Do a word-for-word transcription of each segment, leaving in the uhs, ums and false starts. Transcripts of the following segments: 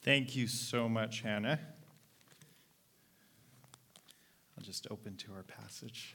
Thank you so much, Hannah. I'll just open to our passage.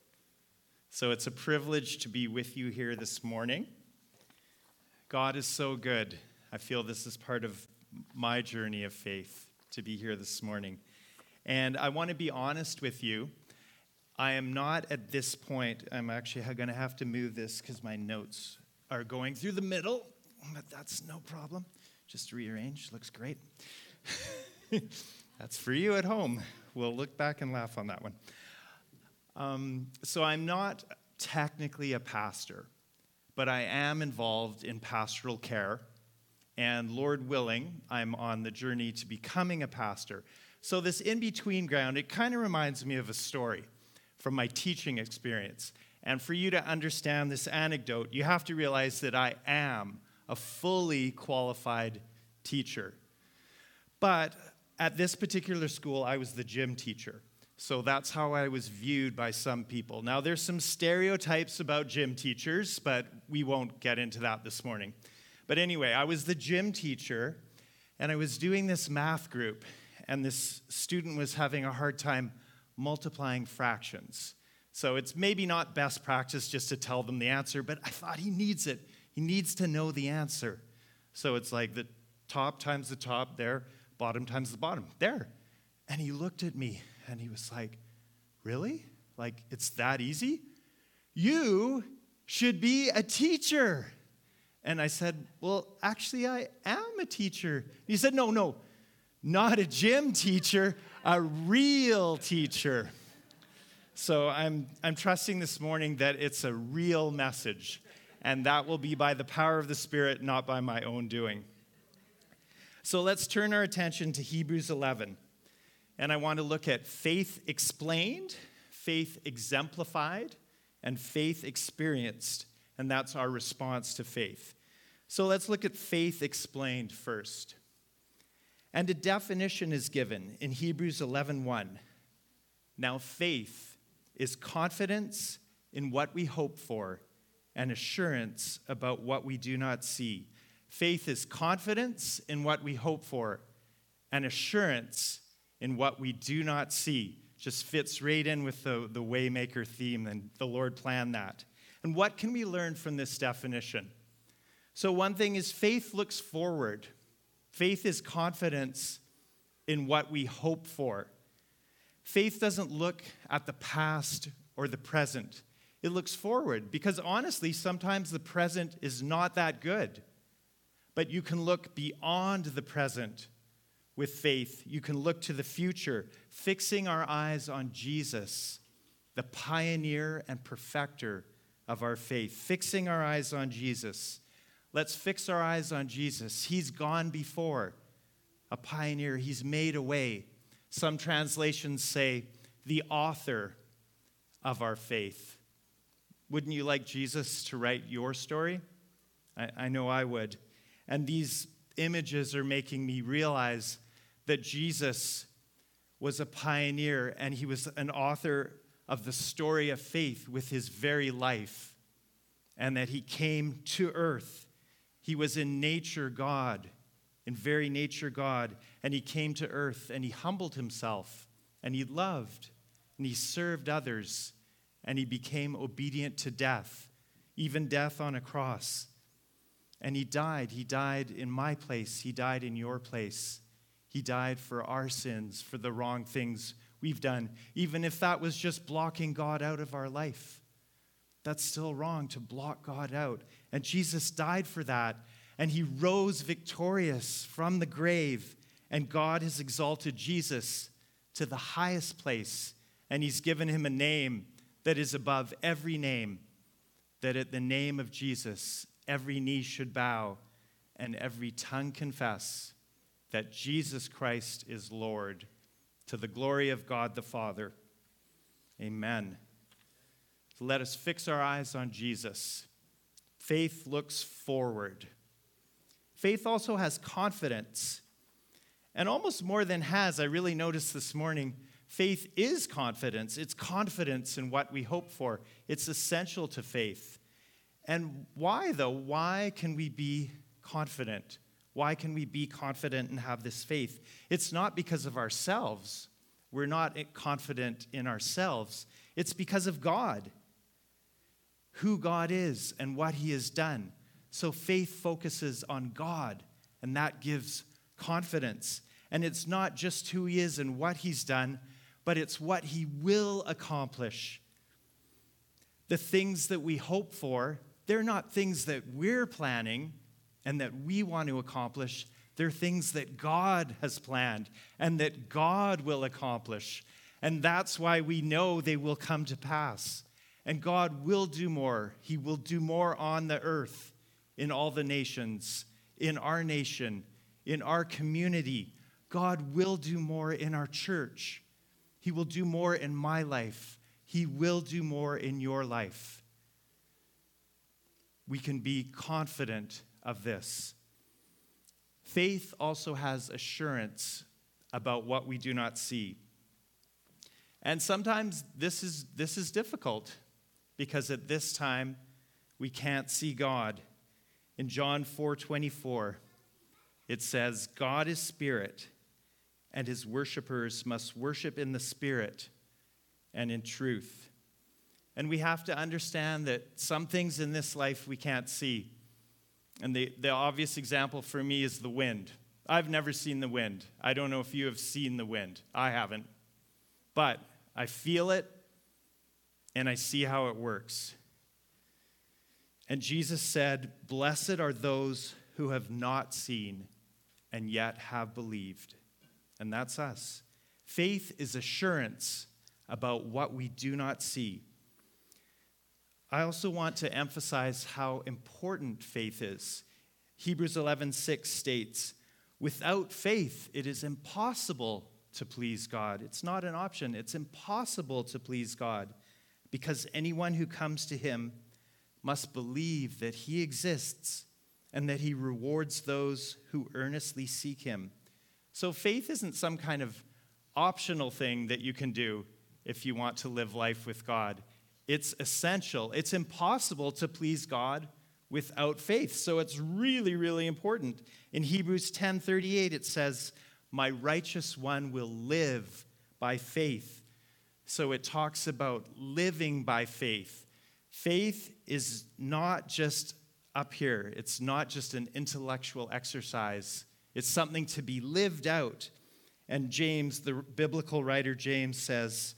So it's a privilege to be with you here this morning. God is so good. I feel this is part of my journey of faith to be here this morning. And I want to be honest with you. I am not at this point, I'm actually going to have to move this because my notes are going through the middle, but that's no problem. Just rearrange, looks great. That's for you at home. We'll look back and laugh on that one. Um, so I'm not technically a pastor, but I am involved in pastoral care. And Lord willing, I'm on the journey to becoming a pastor. So this in-between ground, it kind of reminds me of a story from my teaching experience. And for you to understand this anecdote, you have to realize that I am a fully qualified teacher. But at this particular school, I was the gym teacher. So that's how I was viewed by some people. Now, there's some stereotypes about gym teachers, but we won't get into that this morning. But anyway, I was the gym teacher, and I was doing this math group, and this student was having a hard time multiplying fractions. So it's maybe not best practice just to tell them the answer, but I thought he needs it. He needs to know the answer. So it's like the top times the top there, bottom times the bottom there. And he looked at me and he was like, really? Like, it's that easy? You should be a teacher. And I said, well, actually, I am a teacher. He said, no, no, not a gym teacher, a real teacher. So I'm I'm trusting this morning that it's a real message, and that will be by the power of the Spirit, not by my own doing. So let's turn our attention to Hebrews eleven. And I want to look at faith explained, faith exemplified, and faith experienced. And that's our response to faith. So let's look at faith explained first. And a definition is given in Hebrews eleven one. Now faith is confidence in what we hope for and assurance about what we do not see. Faith is confidence in what we hope for and assurance in what we do not see. Just fits right in with the, the Waymaker theme, and the Lord planned that. And what can we learn from this definition? So one thing is faith looks forward. Faith is confidence in what we hope for. Faith doesn't look at the past or the present. It looks forward because honestly, sometimes the present is not that good. But you can look beyond the present with faith. You can look to the future, fixing our eyes on Jesus, the pioneer and perfecter of our faith. Fixing our eyes on Jesus. Let's fix our eyes on Jesus. He's gone before, a pioneer. He's made a way. Some translations say, the author of our faith. Wouldn't you like Jesus to write your story? I, I know I would. And these images are making me realize that Jesus was a pioneer and he was an author of the story of faith with his very life. And that he came to earth. He was in nature God. In very nature God, and he came to earth, and he humbled himself, and he loved, and he served others, and he became obedient to death, even death on a cross. And he died. He died in my place. He died in your place. He died for our sins, for the wrong things we've done, even if that was just blocking God out of our life. That's still wrong to block God out. And Jesus died for that. And he rose victorious from the grave. And God has exalted Jesus to the highest place. And he's given him a name that is above every name. That at the name of Jesus, every knee should bow and every tongue confess that Jesus Christ is Lord, to the glory of God the Father. Amen. So let us fix our eyes on Jesus. Faith looks forward. Faith also has confidence. And almost more than has, I really noticed this morning, faith is confidence. It's confidence in what we hope for. It's essential to faith. And why, though? Why can we be confident? Why can we be confident and have this faith? It's not because of ourselves. We're not confident in ourselves. It's because of God, who God is and what he has done. So faith focuses on God, and that gives confidence. And it's not just who he is and what he's done, but it's what he will accomplish. The things that we hope for, they're not things that we're planning and that we want to accomplish. They're things that God has planned and that God will accomplish. And that's why we know they will come to pass. And God will do more. He will do more on the earth, in all the nations, in our nation, in our community. God will do more in our church. He will do more in my life. He will do more in your life. We can be confident of this. Faith also has assurance about what we do not see. And sometimes this is, this is difficult because at this time we can't see God. In John four twenty-four, it says, God is spirit, and his worshipers must worship in the spirit and in truth. And we have to understand that some things in this life we can't see. And the, the obvious example for me is the wind. I've never seen the wind. I don't know if you have seen the wind. I haven't. But I feel it, and I see how it works. And Jesus said, blessed are those who have not seen and yet have believed. And that's us. Faith is assurance about what we do not see. I also want to emphasize how important faith is. Hebrews eleven six states, without faith, it is impossible to please God. It's not an option. It's impossible to please God because anyone who comes to him must believe that he exists and that he rewards those who earnestly seek him. So faith isn't some kind of optional thing that you can do if you want to live life with God. It's essential. It's impossible to please God without faith. So it's really, really important. In Hebrews ten thirty-eight, it says, my righteous one will live by faith. So it talks about living by faith. Faith is not just up here. It's not just an intellectual exercise. It's something to be lived out. And James, the biblical writer James, says,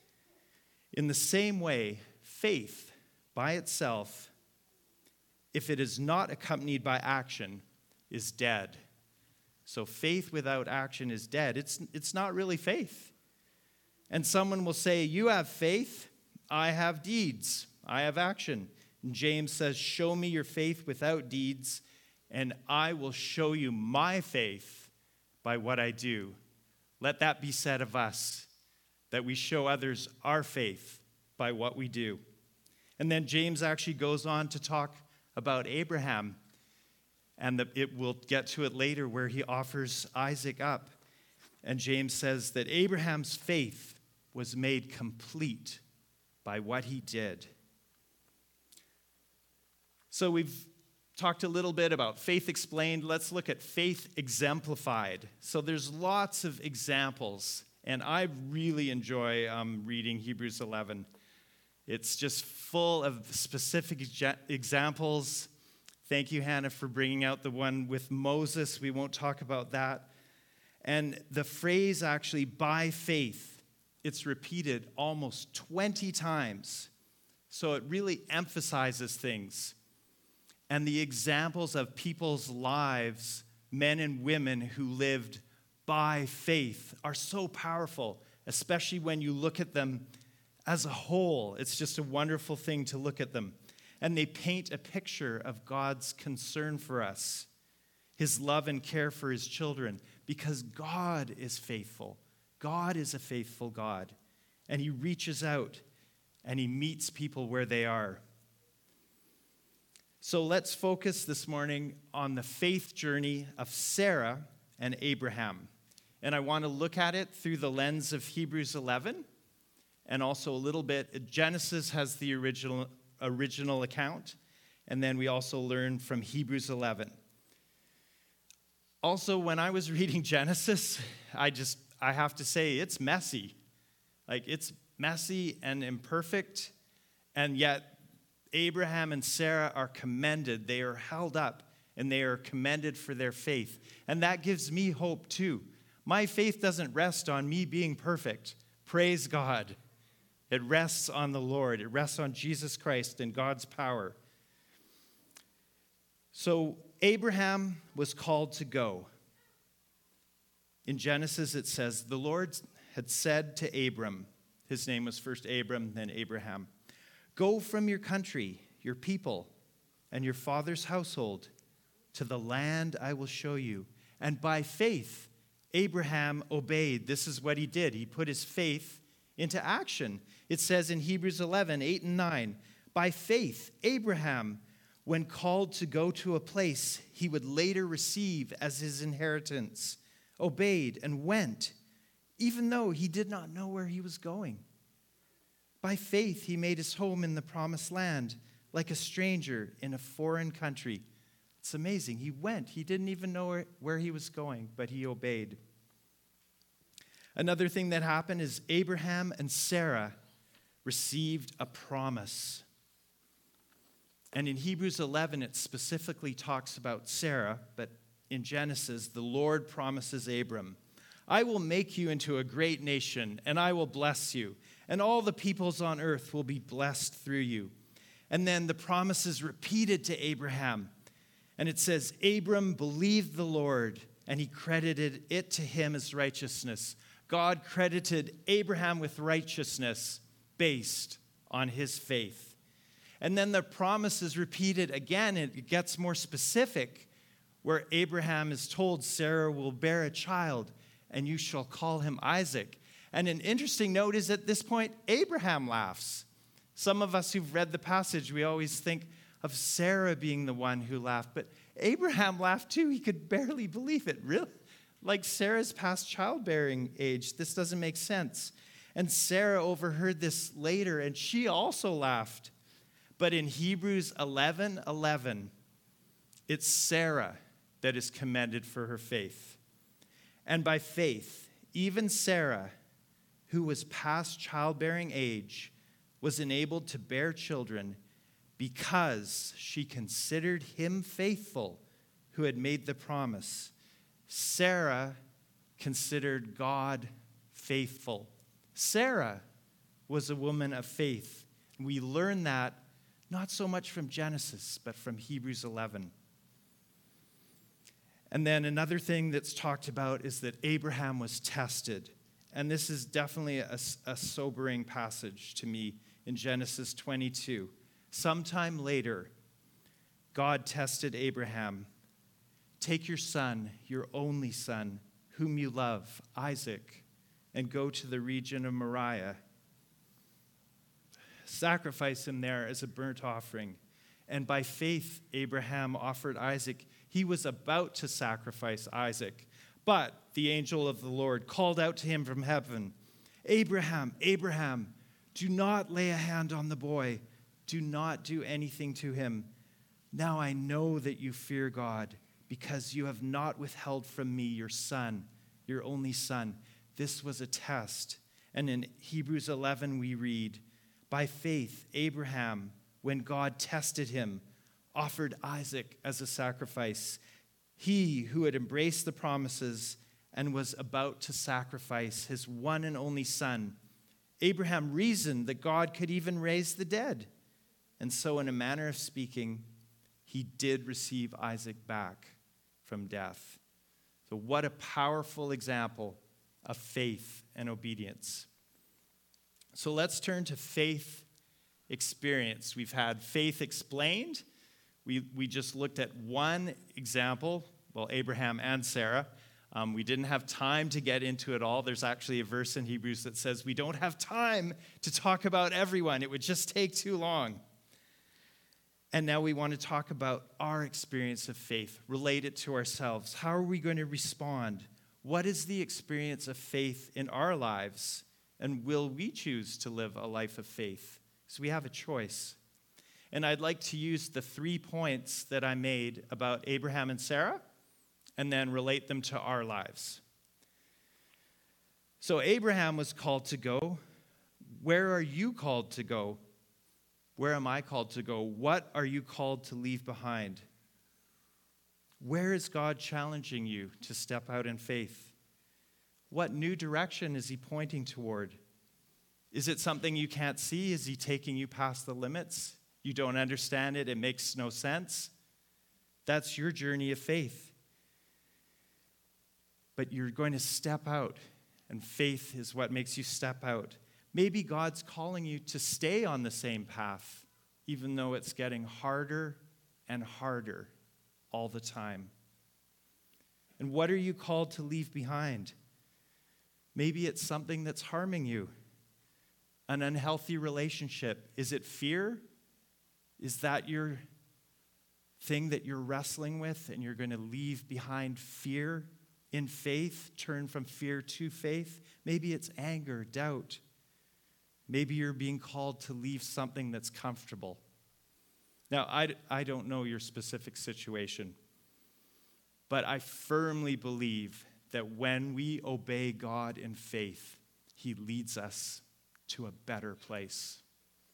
in the same way, faith by itself, if it is not accompanied by action, is dead. So faith without action is dead. It's, it's not really faith. And someone will say, you have faith, I have deeds, I have action. And James says, show me your faith without deeds, and I will show you my faith by what I do. Let that be said of us, that we show others our faith by what we do. And then James actually goes on to talk about Abraham, and the, it will get to it later where he offers Isaac up. And James says that Abraham's faith was made complete by what he did. So we've talked a little bit about faith explained. Let's look at faith exemplified. So there's lots of examples, and I really enjoy um, reading Hebrews eleven. It's just full of specific exa- examples. Thank you, Hannah, for bringing out the one with Moses. We won't talk about that. And the phrase actually, by faith, it's repeated almost twenty times. So it really emphasizes things. And the examples of people's lives, men and women who lived by faith, are so powerful, especially when you look at them as a whole. It's just a wonderful thing to look at them. And they paint a picture of God's concern for us, his love and care for his children, because God is faithful. God is a faithful God. And he reaches out and he meets people where they are. So let's focus this morning on the faith journey of Sarah and Abraham. And I want to look at it through the lens of Hebrews eleven, and also a little bit, Genesis has the original, original account, and then we also learn from Hebrews eleven. also, when I was reading Genesis, I just, I have to say, it's messy. Like, it's messy and imperfect, and yet Abraham and Sarah are commended. They are held up, and they are commended for their faith. And that gives me hope, too. My faith doesn't rest on me being perfect. Praise God. It rests on the Lord. It rests on Jesus Christ and God's power. So Abraham was called to go. In Genesis, it says, the Lord had said to Abram, his name was first Abram, then Abraham, go from your country, your people, and your father's household to the land I will show you. And by faith, Abraham obeyed. This is what he did. He put his faith into action. It says in Hebrews eleven, eight and nine, by faith, Abraham, when called to go to a place he would later receive as his inheritance, obeyed and went, even though he did not know where he was going. By faith, he made his home in the promised land, like a stranger in a foreign country. It's amazing. He went. He didn't even know where, where he was going, but he obeyed. Another thing that happened is Abraham and Sarah received a promise. And in Hebrews eleven, it specifically talks about Sarah, but in Genesis, the Lord promises Abram, I will make you into a great nation, and I will bless you, and all the peoples on earth will be blessed through you. And then the promise is repeated to Abraham. And it says, Abram believed the Lord, and he credited it to him as righteousness. God credited Abraham with righteousness based on his faith. And then the promise is repeated again. It gets more specific, where Abraham is told, Sarah will bear a child, and you shall call him Isaac. And an interesting note is at this point, Abraham laughs. Some of us who've read the passage, we always think of Sarah being the one who laughed. But Abraham laughed too. He could barely believe it. Really? Like Sarah's past childbearing age. This doesn't make sense. And Sarah overheard this later, and she also laughed. But in Hebrews eleven eleven, it's Sarah that is commended for her faith. And by faith, even Sarah, who was past childbearing age, was enabled to bear children because she considered him faithful who had made the promise. Sarah considered God faithful. Sarah was a woman of faith. We learn that not so much from Genesis, but from Hebrews eleven. And then another thing that's talked about is that Abraham was tested. And this is definitely a, a sobering passage to me in Genesis twenty-two. Sometime later, God tested Abraham. Take your son, your only son, whom you love, Isaac, and go to the region of Moriah. Sacrifice him there as a burnt offering. And by faith, Abraham offered Isaac. He was about to sacrifice Isaac, but the angel of the Lord called out to him from heaven, Abraham, Abraham, do not lay a hand on the boy. Do not do anything to him. Now I know that you fear God, because you have not withheld from me your son, your only son. This was a test. And in Hebrews eleven we read, by faith, Abraham, when God tested him, offered Isaac as a sacrifice. He who had embraced the promises and was about to sacrifice his one and only son. Abraham reasoned that God could even raise the dead. And so, in a manner of speaking, he did receive Isaac back from death. So what a powerful example of faith and obedience. So let's turn to faith experience. We've had faith explained. We, we just looked at one example, well, Abraham and Sarah. Um, we didn't have time to get into it all. There's actually a verse in Hebrews that says we don't have time to talk about everyone. It would just take too long. And now we want to talk about our experience of faith, relate it to ourselves. How are we going to respond? What is the experience of faith in our lives? And will we choose to live a life of faith? So we have a choice. And I'd like to use the three points that I made about Abraham and Sarah and then relate them to our lives. So Abraham was called to go. Where are you called to go? Where am I called to go? What are you called to leave behind? Where is God challenging you to step out in faith? What new direction is he pointing toward? Is it something you can't see? Is he taking you past the limits? You don't understand it. It makes no sense. That's your journey of faith. But you're going to step out, and faith is what makes you step out. Maybe God's calling you to stay on the same path, even though it's getting harder and harder all the time. And what are you called to leave behind? Maybe it's something that's harming you. An unhealthy relationship. Is it fear? Is that your thing that you're wrestling with, and you're going to leave behind fear in faith, turn from fear to faith? Maybe it's anger, doubt. Maybe you're being called to leave something that's comfortable. Now, I, I don't know your specific situation, but I firmly believe that when we obey God in faith, he leads us to a better place.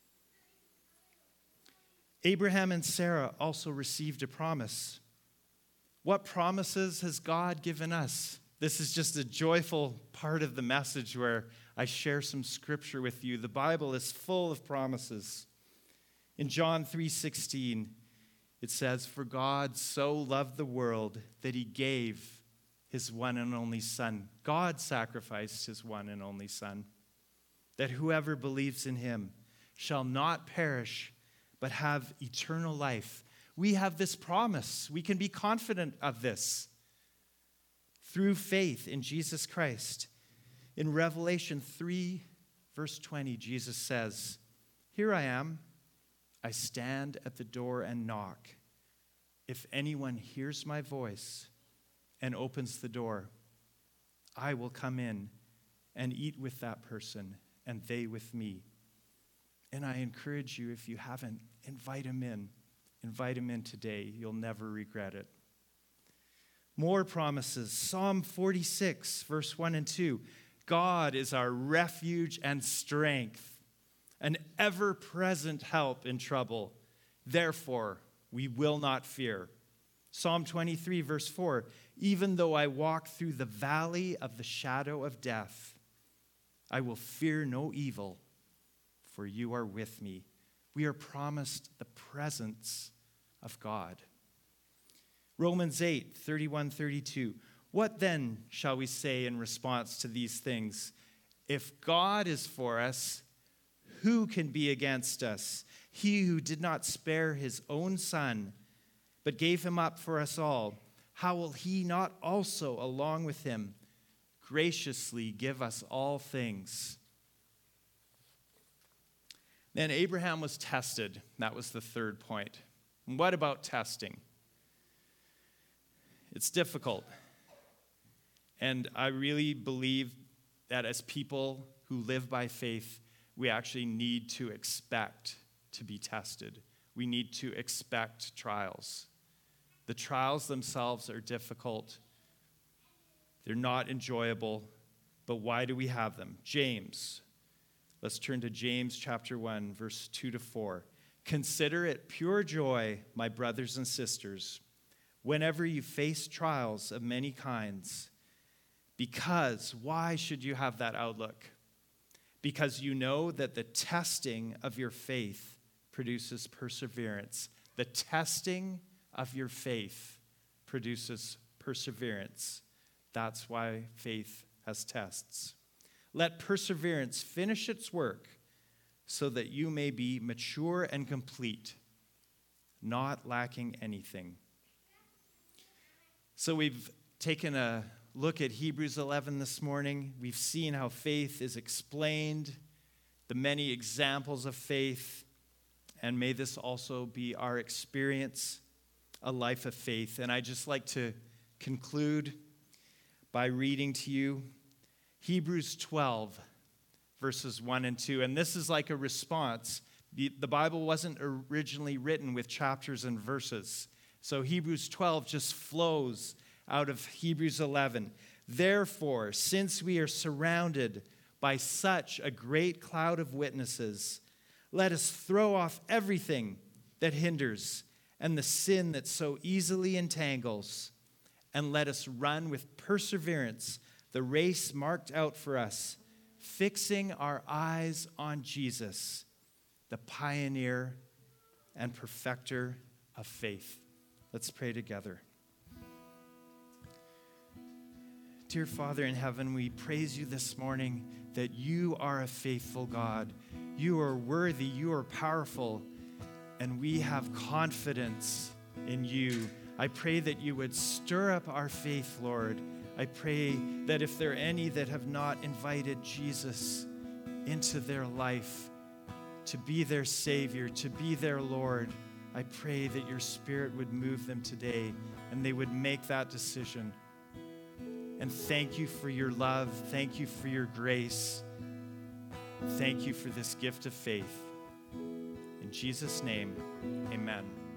Abraham and Sarah also received a promise. What promises has God given us? This is just a joyful part of the message where I share some scripture with you. The Bible is full of promises. In John three sixteen, it says, "For God so loved the world that he gave his one and only Son." God sacrificed his one and only Son, "that whoever believes in him shall not perish, but have eternal life." We have this promise. We can be confident of this through faith in Jesus Christ. In Revelation three, verse twenty, Jesus says, "Here I am. I stand at the door and knock. If anyone hears my voice and opens the door, I will come in and eat with that person and they with me." And I encourage you, if you haven't, invite him in. Invite him in today. You'll never regret it. More promises. Psalm forty-six, verse one and two. God is our refuge and strength, an ever-present help in trouble. Therefore, we will not fear. Psalm twenty-three, verse four. Even though I walk through the valley of the shadow of death, I will fear no evil, for you are with me. We are promised the presence of God. Romans eight, thirty-one, thirty-two. What then shall we say in response to these things? If God is for us, who can be against us? He who did not spare his own Son, but gave him up for us all, how will he not also, along with him, graciously give us all things? Then Abraham was tested. That was the third point. And what about testing? It's difficult. And I really believe that as people who live by faith, we actually need to expect to be tested. We need to expect trials. The trials themselves are difficult. They're not enjoyable. But why do we have them? James. Let's turn to James chapter one, verse two to four. "Consider it pure joy, my brothers and sisters, whenever you face trials of many kinds. Because," why should you have that outlook? "Because you know that the testing of your faith produces perseverance." The testing of your faith produces perseverance. That's why faith has tests. "Let perseverance finish its work, so that you may be mature and complete, not lacking anything." So we've taken a look at Hebrews eleven this morning. We've seen how faith is explained, the many examples of faith, and may this also be our experience, a life of faith. And I'd just like to conclude by reading to you Hebrews twelve, verses one and two. And this is like a response. The, the Bible wasn't originally written with chapters and verses. So Hebrews twelve just flows out of Hebrews eleven. Therefore, since we are surrounded by such a great cloud of witnesses, let us throw off everything that hinders and the sin that so easily entangles, and let us run with perseverance the race marked out for us, fixing our eyes on Jesus, the pioneer and perfecter of faith. Let's pray together. Dear Father in heaven, we praise you this morning that you are a faithful God. You are worthy, you are powerful, and we have confidence in you. I pray that you would stir up our faith, Lord. I pray that if there are any that have not invited Jesus into their life to be their Savior, to be their Lord, I pray that your Spirit would move them today and they would make that decision. And thank you for your love. Thank you for your grace. Thank you for this gift of faith. In Jesus' name, amen.